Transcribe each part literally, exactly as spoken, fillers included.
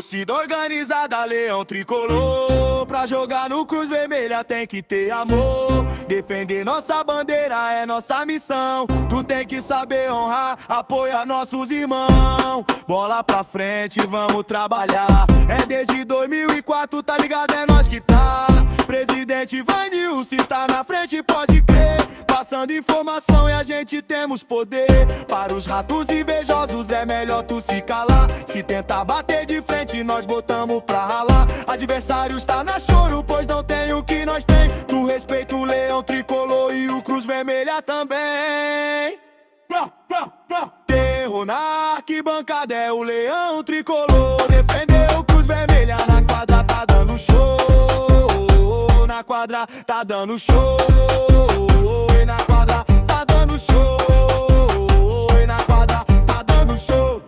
Torcida organizada, leão tricolor. Pra jogar no Cruz Vermelha tem que ter amor. Defender nossa bandeira é nossa missão. Tu tem que saber honrar, apoiar nossos irmãos. Bola pra frente, vamos trabalhar. É desde dois mil e quatro, tá ligado? É nós que tá. Presidente Vanil, se está na frente pode crer. Passando informação e a gente temos poder. Para os ratos invejosos é melhor tu se calar. Se tentar bater de frente nós botamos pra ralar. Adversário está na choro, pois não tem o que nós tem. Tu respeita o leão tricolor e o Cruz Vermelha também. Terror na arquibancada é o leão tricolor. Defendeu o Cruz Vermelha na quadra, tá dando show. Na quadra tá dando show. E na quadra tá dando show. E na quadra tá dando show.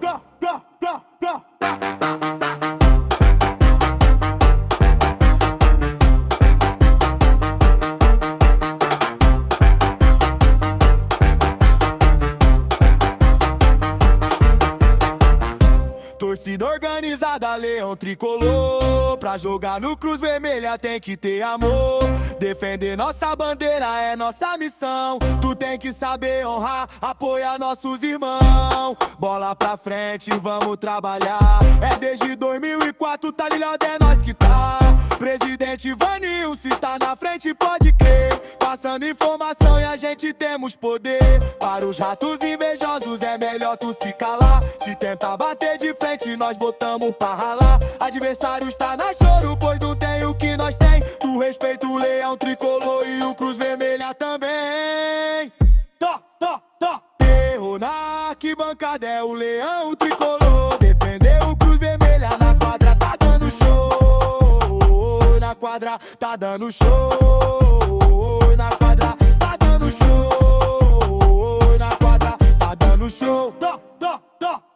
Torcida organizada, leão tricolor. Pra jogar no Cruz Vermelha tem que ter amor. Defender nossa bandeira é nossa missão. Tu tem que saber honrar, apoiar nossos irmãos. Bola pra frente, vamos trabalhar. É desde dois mil e quatro, tá ligado? É nós que tá. Presidente Vanil, se tá na frente pode crer. Passando informação e a gente temos poder. Para os ratos invejosos é melhor tu se calar. Se tentar bater de frente nós botamos pra ralar. Adversário está na choro, pois não tem o que nós tem. Tu respeita o leão tricolor e o Cruz Vermelha também. Tó, tó, tó. Terror na arquibancada é o leão tricolor. Defendeu o Cruz Vermelha na quadra, tá dando show. Na quadra tá dando show. Na quadra tá dando show. Na quadra tá dando show. Tó, tó, tó.